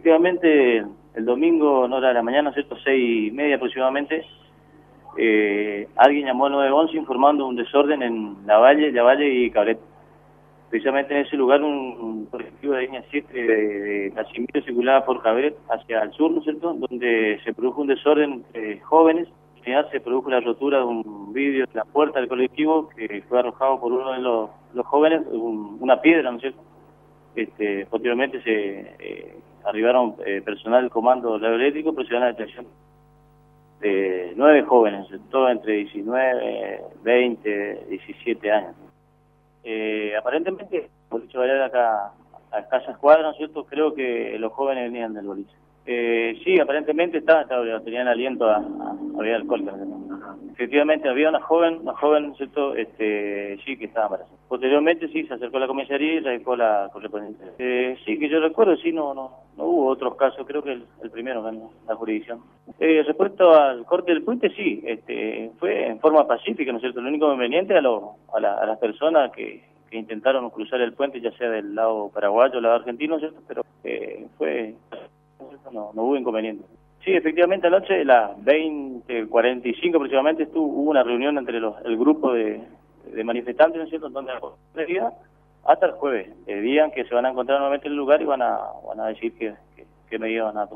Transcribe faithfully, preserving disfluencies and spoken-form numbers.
efectivamente, el domingo, en hora de la mañana, ¿cierto? Seis y media aproximadamente, eh, alguien llamó al nueve once informando un desorden en La Valle, La Valle y Cabret. Precisamente en ese lugar, un, un colectivo de línea siete de, de Casimiro circulaba por Cabret hacia el sur, ¿no es cierto?, donde se produjo un desorden entre jóvenes. En realidad se produjo la rotura de un vidrio de la puerta del colectivo que fue arrojado por uno de los, los jóvenes, un, una piedra, ¿no es cierto? Este, posteriormente se eh, arribaron eh, personal del comando eléctrico, procedieron a la detención de nueve jóvenes, todos entre diecinueve, veinte, diecisiete años. Eh, aparentemente, boliche bailar acá a escasas cuadras, ¿no es cierto? Creo que los jóvenes venían del boliche. Eh, sí, aparentemente está, está, tenían aliento a, a, a beber alcohol. Efectivamente, había una joven, una joven, ¿cierto? Este, sí, que estaba embarazada. Posteriormente, sí, se acercó a la comisaría y radicó la correspondiente. Eh, sí, que yo recuerdo, sí, no no no hubo otros casos, creo que el, el primero en la jurisdicción. Eh, respecto al corte del puente, sí, este, fue en forma pacífica, ¿no es cierto? Lo único conveniente a, lo, a, la, a las personas que, que intentaron cruzar el puente, ya sea del lado paraguayo o del lado argentino, ¿cierto? Pero eh, fue... No, no hubo inconveniente. Sí, efectivamente anoche, a las veinte cuarenta y cinco aproximadamente, estuvo, hubo una reunión entre los, el grupo de, de manifestantes, ¿no es cierto?, donde hasta el jueves, el día en que se van a encontrar nuevamente en el lugar y van a, van a decir qué, qué, qué medidas van a tomar.